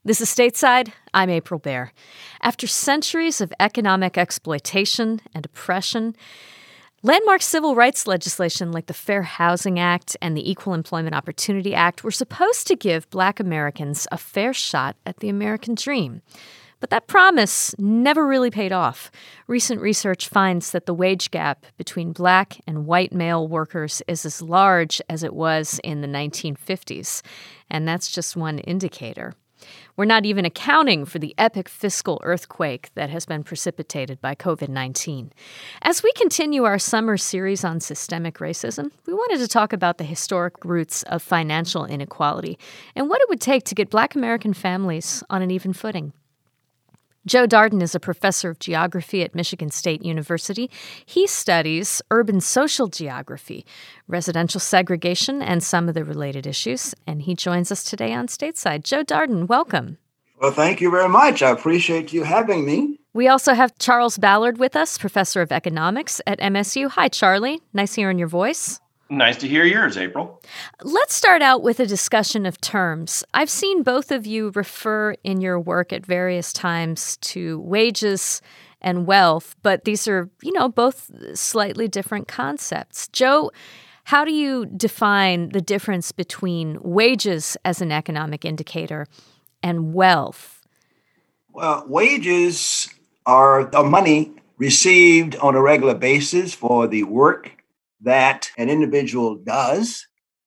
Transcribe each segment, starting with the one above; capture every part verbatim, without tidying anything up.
This is Stateside. I'm April Baer. After centuries of economic exploitation and oppression, landmark civil rights legislation like the Fair Housing Act and the Equal Employment Opportunity Act were supposed to give Black Americans a fair shot at the American dream. But that promise never really paid off. Recent research finds that the wage gap between Black and white male workers is as large as it was in the nineteen fifties, and that's just one indicator. We're not even accounting for the epic fiscal earthquake that has been precipitated by covid nineteen. As we continue our summer series on systemic racism, we wanted to talk about the historic roots of financial inequality and what it would take to get Black American families on an even footing. Joe Darden is a professor of geography at Michigan State University. He studies urban social geography, residential segregation, and some of the related issues. And he joins us today on Stateside. Joe Darden, welcome. Well, thank you very much. I appreciate you having me. We also have Charles Ballard with us, professor of economics at M S U. Hi, Charlie. Nice hearing your voice. Nice to hear yours, April. Let's start out with a discussion of terms. I've seen both of you refer in your work at various times to wages and wealth, but these are, you know, both slightly different concepts. Joe, how do you define the difference between wages as an economic indicator and wealth? Well, wages are the money received on a regular basis for the work that an individual does.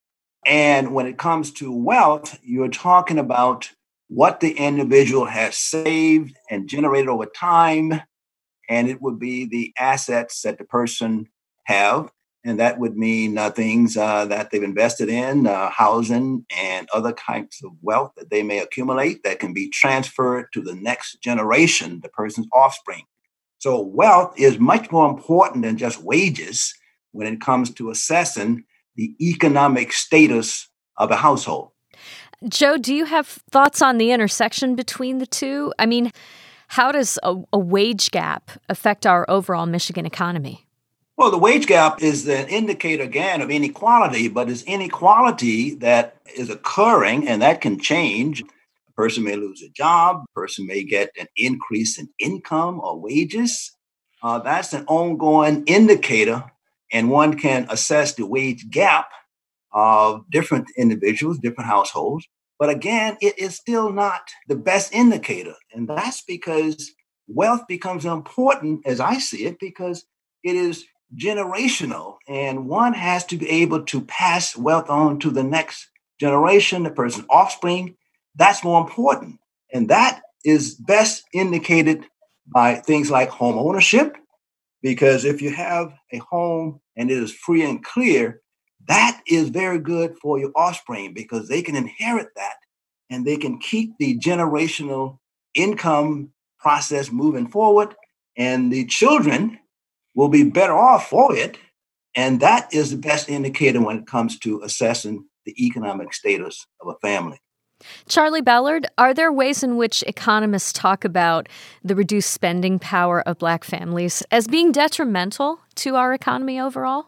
And when it comes to wealth, you're talking about what the individual has saved and generated over time. And it would be the assets that the person have. And that would mean uh, things uh, that they've invested in, uh, housing and other kinds of wealth that they may accumulate that can be transferred to the next generation, the person's offspring. So wealth is much more important than just wages when it comes to assessing the economic status of a household. Joe, do you have thoughts on the intersection between the two? I mean, how does a, a wage gap affect our overall Michigan economy? Well, the wage gap is an indicator, again, of inequality, but it's inequality that is occurring, and that can change. A person may lose a job, a person may get an increase in income or wages. Uh, that's an ongoing indicator. And one can assess the wage gap of different individuals, different households. But again, it is still not the best indicator. And that's because wealth becomes important, as I see it, because it is generational. And one has to be able to pass wealth on to the next generation, the person's offspring. That's more important. And that is best indicated by things like home ownership. Because if you have a home and it is free and clear, that is very good for your offspring because they can inherit that and they can keep the generational income process moving forward. And the children will be better off for it. And that is the best indicator when it comes to assessing the economic status of a family. Charlie Ballard, are there ways in which economists talk about the reduced spending power of Black families as being detrimental to our economy overall?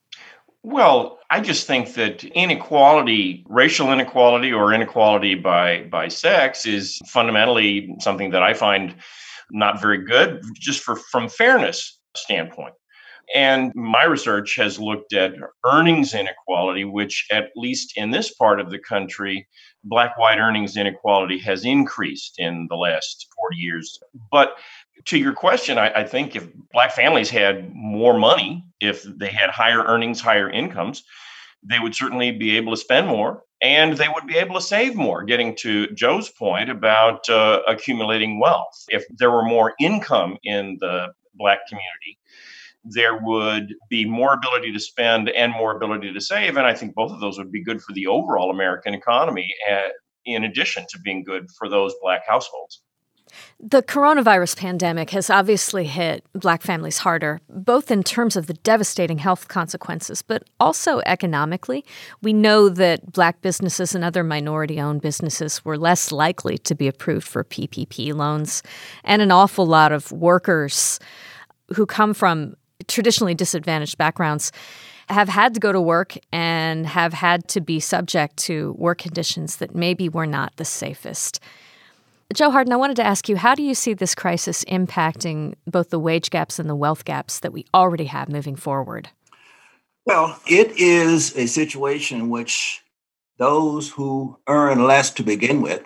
Well, I just think that inequality, racial inequality or inequality by, by sex is fundamentally something that I find not very good, just for from fairness standpoint. And my research has looked at earnings inequality, which at least in this part of the country, Black-white earnings inequality has increased in the last forty years. But to your question, I, I think if Black families had more money, if they had higher earnings, higher incomes, they would certainly be able to spend more and they would be able to save more, getting to Joe's point about uh, accumulating wealth. If there were more income in the Black community, there would be more ability to spend and more ability to save. And I think both of those would be good for the overall American economy, uh, in addition to being good for those Black households. The coronavirus pandemic has obviously hit Black families harder, both in terms of the devastating health consequences, but also economically. We know that Black businesses and other minority-owned businesses were less likely to be approved for P P P loans, and an awful lot of workers who come from traditionally disadvantaged backgrounds have had to go to work and have had to be subject to work conditions that maybe were not the safest. Joe Harden, I wanted to ask you, how do you see this crisis impacting both the wage gaps and the wealth gaps that we already have moving forward? Well, it is a situation in which those who earn less to begin with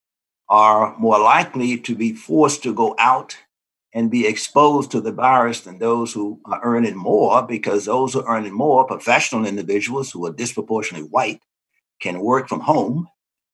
are more likely to be forced to go out and be exposed to the virus than those who are earning more, because those who are earning more, professional individuals who are disproportionately white, can work from home,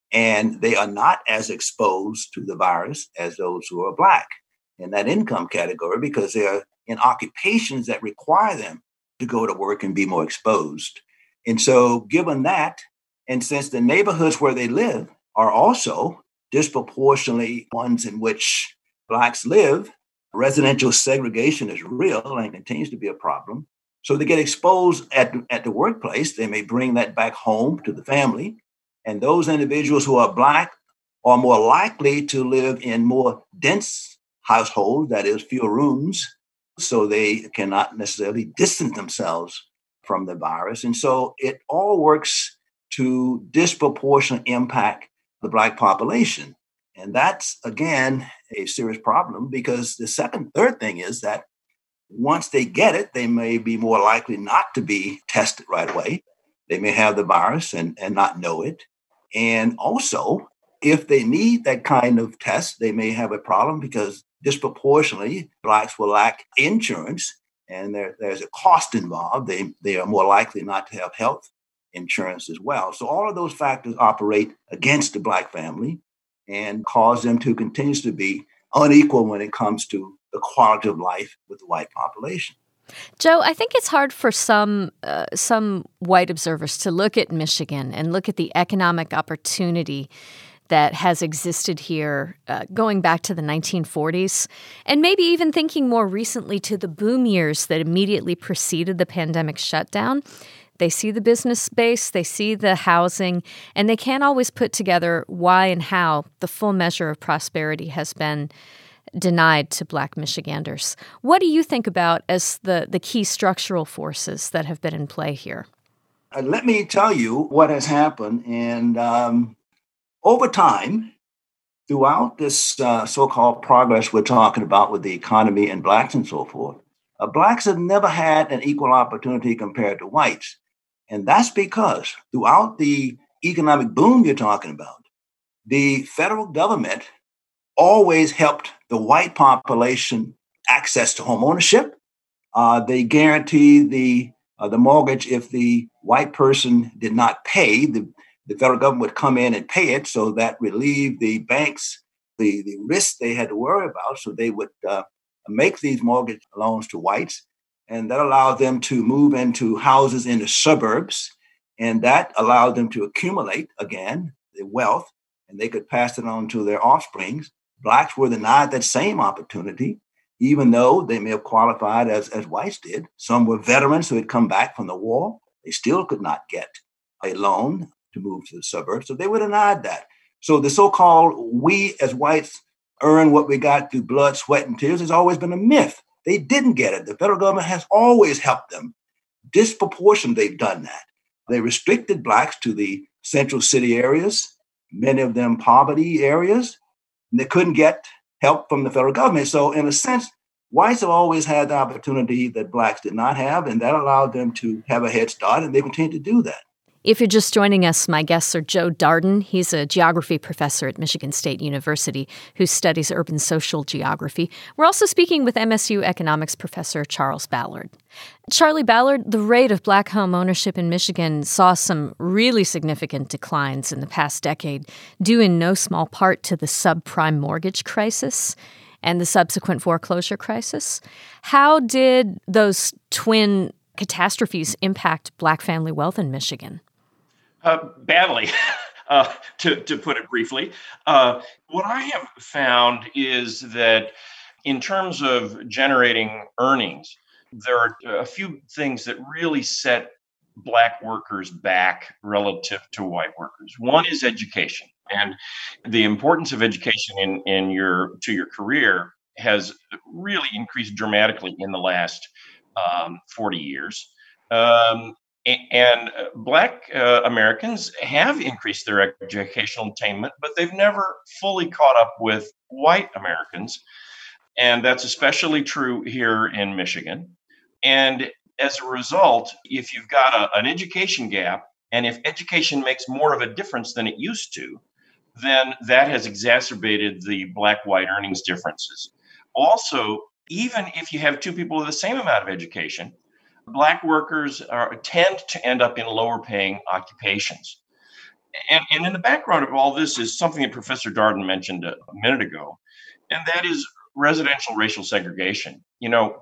and they are not as exposed to the virus as those who are Black in that income category, because they're in occupations that require them to go to work and be more exposed. And so, given that, and since the neighborhoods where they live are also disproportionately ones in which Blacks live, residential segregation is real and continues to be a problem. So they get exposed at, at the workplace. They may bring that back home to the family. And those individuals who are Black are more likely to live in more dense households, that is, fewer rooms, so they cannot necessarily distance themselves from the virus. And so it all works to disproportionately impact the Black population. And that's, again, a serious problem, because the second, third thing is that once they get it, they may be more likely not to be tested right away. They may have the virus and, and not know it. And also, if they need that kind of test, they may have a problem, because disproportionately Blacks will lack insurance, and there, there's a cost involved. They, they are more likely not to have health insurance as well. So all of those factors operate against the Black family and cause them to continue to be unequal when it comes to the quality of life with the white population. Joe, I think it's hard for some uh, some white observers to look at Michigan and look at the economic opportunity that has existed here uh, going back to the nineteen forties, and maybe even thinking more recently to the boom years that immediately preceded the pandemic shutdown. They see the business base, they see the housing, and they can't always put together why and how the full measure of prosperity has been denied to Black Michiganders. What do you think about as the, the key structural forces that have been in play here? Uh, let me tell you what has happened. And um, over time, throughout this uh, so-called progress we're talking about with the economy and Blacks and so forth, uh, Blacks have never had an equal opportunity compared to whites. And that's because throughout the economic boom you're talking about, the federal government always helped the white population access to home ownership. Uh, they guaranteed the uh, the mortgage if the white person did not pay. The, the federal government would come in and pay it, so that relieved the banks the, the risk they had to worry about. So they would uh, make these mortgage loans to whites, and that allowed them to move into houses in the suburbs, and that allowed them to accumulate, again, the wealth, and they could pass it on to their offsprings. Blacks were denied that same opportunity, even though they may have qualified as, as whites did. Some were veterans who had come back from the war. They still could not get a loan to move to the suburbs, so they were denied that. So the so-called we as whites earn what we got through blood, sweat, and tears has always been a myth. They didn't get it. The federal government has always helped them. Disproportionately, they've done that. They restricted Blacks to the central city areas, many of them poverty areas. They couldn't get help from the federal government. So in a sense, whites have always had the opportunity that Blacks did not have, and that allowed them to have a head start, and they continue to do that. If you're just joining us, my guests are Joe Darden. He's a geography professor at Michigan State University who studies urban social geography. We're also speaking with M S U economics professor Charles Ballard. Charlie Ballard, the rate of Black home ownership in Michigan saw some really significant declines in the past decade, due in no small part to the subprime mortgage crisis and the subsequent foreclosure crisis. How did those twin catastrophes impact Black family wealth in Michigan? Uh, badly, uh, to, to put it briefly. Uh, what I have found is that in terms of generating earnings, there are a few things that really set Black workers back relative to white workers. One is education, and the importance of education in, in your to your career has really increased dramatically in the last um, forty years. Um, A- And uh, Black uh, Americans have increased their educational attainment, but they've never fully caught up with white Americans. And that's especially true here in Michigan. And as a result, if you've got a, an education gap, and if education makes more of a difference than it used to, then that has exacerbated the black white earnings differences. Also, even if you have two people with the same amount of education, black workers are, tend to end up in lower paying occupations. And, and in the background of all this is something that Professor Darden mentioned a, a minute ago, and that is residential racial segregation. You know,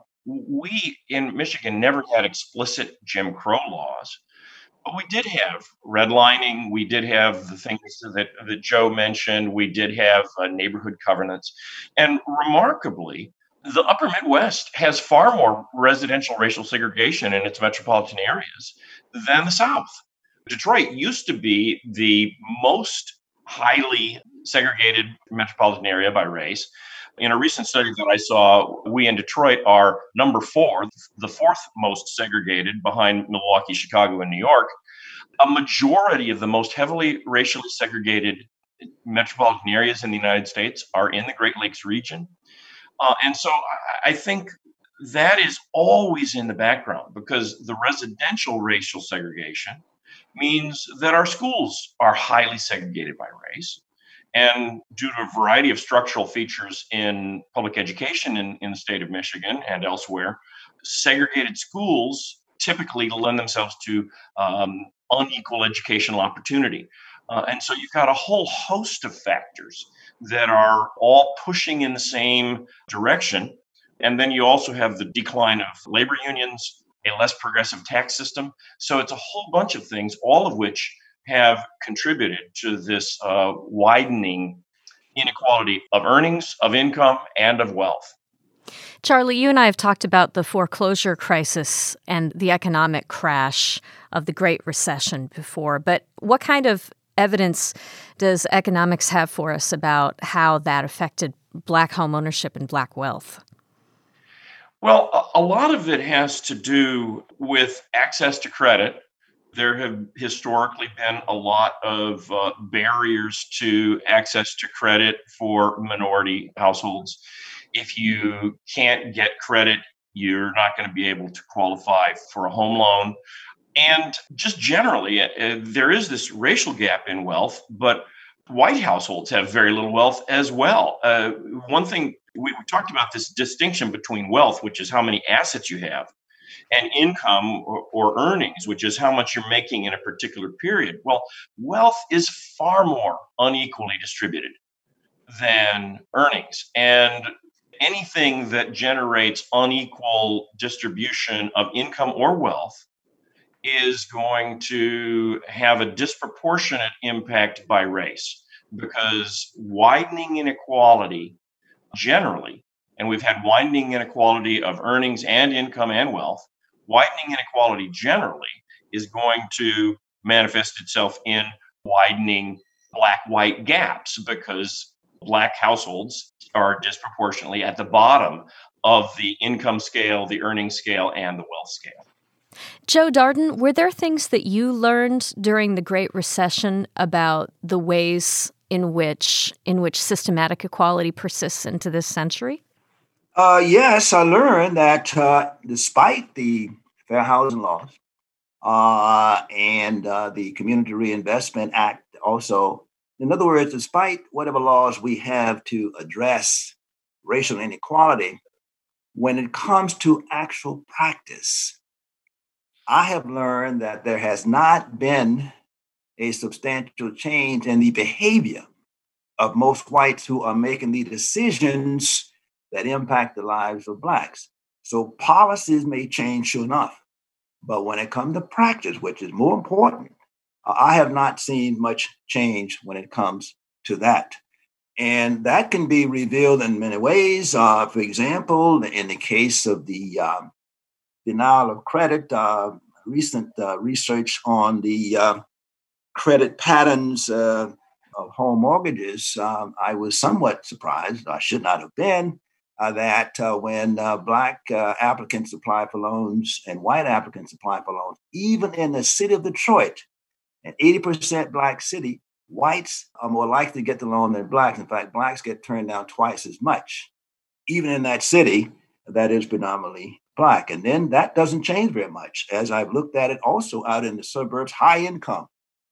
we in Michigan never had explicit Jim Crow laws, but we did have redlining. We did have the things that, that Joe mentioned. We did have uh, neighborhood covenants. And remarkably, the upper Midwest has far more residential racial segregation in its metropolitan areas than the South. Detroit used to be the most highly segregated metropolitan area by race. In a recent study that I saw, we in Detroit are number four, the fourth most segregated behind Milwaukee, Chicago, and New York. A majority of the most heavily racially segregated metropolitan areas in the United States are in the Great Lakes region. Uh, and so I, I think that is always in the background because the residential racial segregation means that our schools are highly segregated by race. And due to a variety of structural features in public education in, in the state of Michigan and elsewhere, segregated schools typically lend themselves to um, unequal educational opportunity. Uh, and so you've got a whole host of factors that are all pushing in the same direction. And then you also have the decline of labor unions, a less progressive tax system. So it's a whole bunch of things, all of which have contributed to this uh, widening inequality of earnings, of income, and of wealth. Charlie, you and I have talked about the foreclosure crisis and the economic crash of the Great Recession before, but what kind of evidence does economics have for us about how that affected Black home ownership and Black wealth? Well, a, a lot of it has to do with access to credit. There have historically been a lot of uh, barriers to access to credit for minority households. If you can't get credit, you're not going to be able to qualify for a home loan. And just generally, uh, there is this racial gap in wealth, but white households have very little wealth as well. Uh, one thing, we, we talked about this distinction between wealth, which is how many assets you have, and income or, or earnings, which is how much you're making in a particular period. Well, wealth is far more unequally distributed than earnings. And anything that generates unequal distribution of income or wealth is going to have a disproportionate impact by race, because widening inequality generally, and we've had widening inequality of earnings and income and wealth, widening inequality generally is going to manifest itself in widening Black-white gaps, because Black households are disproportionately at the bottom of the income scale, the earning scale, and the wealth scale. Joe Darden, were there things that you learned during the Great Recession about the ways in which in which systematic equality persists into this century? Uh, yes, I learned that uh, despite the fair housing laws uh, and uh, the Community Reinvestment Act also, in other words, despite whatever laws we have to address racial inequality, when it comes to actual practice, I have learned that there has not been a substantial change in the behavior of most whites who are making the decisions that impact the lives of Blacks. So policies may change, sure enough, but when it comes to practice, which is more important, uh, I have not seen much change when it comes to that. And that can be revealed in many ways. Uh, for example, in the case of the um, denial of credit, uh, recent uh, research on the uh, credit patterns uh, of home mortgages, um, I was somewhat surprised. I should not have been, uh, that uh, when uh, black uh, applicants apply for loans and white applicants apply for loans, even in the city of Detroit, an eighty percent black city, whites are more likely to get the loan than blacks. In fact, blacks get turned down twice as much, even in that city that is predominantly black. And then that doesn't change very much, as I've looked at it also out in the suburbs, high income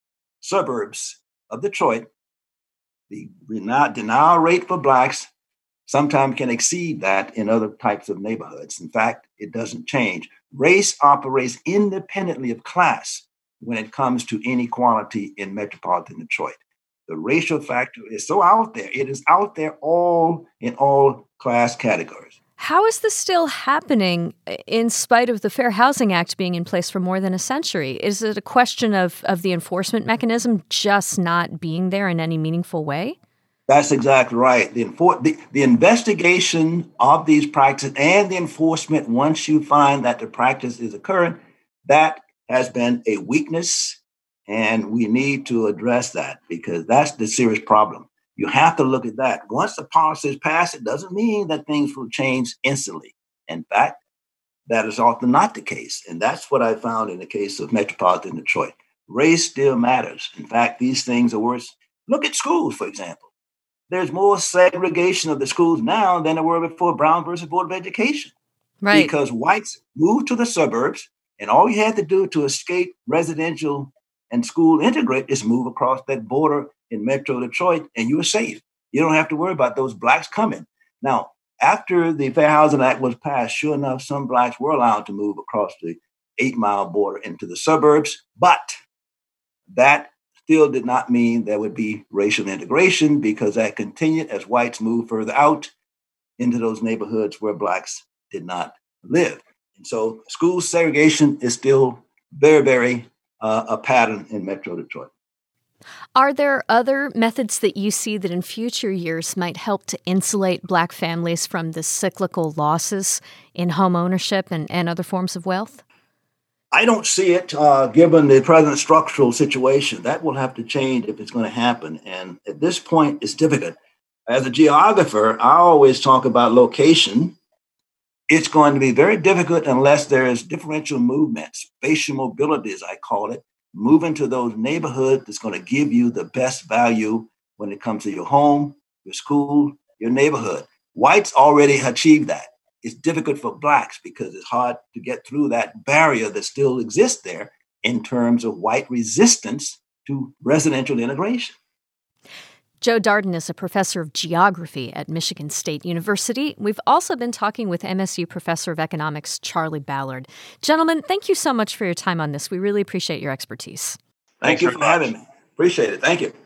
suburbs of Detroit. The denial rate for blacks sometimes can exceed that in other types of neighborhoods. In fact, it doesn't change. Race operates independently of class when it comes to inequality in metropolitan Detroit. The racial factor is so out there. It is out there all in all class categories. How is this still happening in spite of the Fair Housing Act being in place for more than a century? Is it a question of, of the enforcement mechanism just not being there in any meaningful way? That's exactly right. The, enfor- the, the investigation of these practices and the enforcement, once you find that the practice is occurring, that has been a weakness, and we need to address that because that's the serious problem. You have to look at that. Once the policy is passed, it doesn't mean that things will change instantly. In fact, that is often not the case. And that's what I found in the case of metropolitan Detroit. Race still matters. In fact, these things are worse. Look at schools, for example. There's more segregation of the schools now than there were before Brown versus Board of Education. Right. Because whites moved to the suburbs, and all you had to do to escape residential and school integrate is move across that border in Metro Detroit, and you were safe. You don't have to worry about those blacks coming. Now, after the Fair Housing Act was passed, sure enough, some blacks were allowed to move across the eight-mile border into the suburbs, but that still did not mean there would be racial integration because that continued as whites moved further out into those neighborhoods where blacks did not live. And so school segregation is still very, very uh, a pattern in Metro Detroit. Are there other methods that you see that in future years might help to insulate black families from the cyclical losses in home ownership and, and other forms of wealth? I don't see it, uh, given the present structural situation. That will have to change if it's going to happen. And at this point, it's difficult. As a geographer, I always talk about location. It's going to be very difficult unless there is differential movement, spatial mobility, as I call it. Move into those neighborhoods that's going to give you the best value when it comes to your home, your school, your neighborhood. Whites already achieved that. It's difficult for blacks because it's hard to get through that barrier that still exists there in terms of white resistance to residential integration. Joe Darden is a professor of geography at Michigan State University. We've also been talking with M S U professor of economics, Charlie Ballard. Gentlemen, thank you so much for your time on this. We really appreciate your expertise. Thank Thanks you very for much. having me. Appreciate it. Thank you.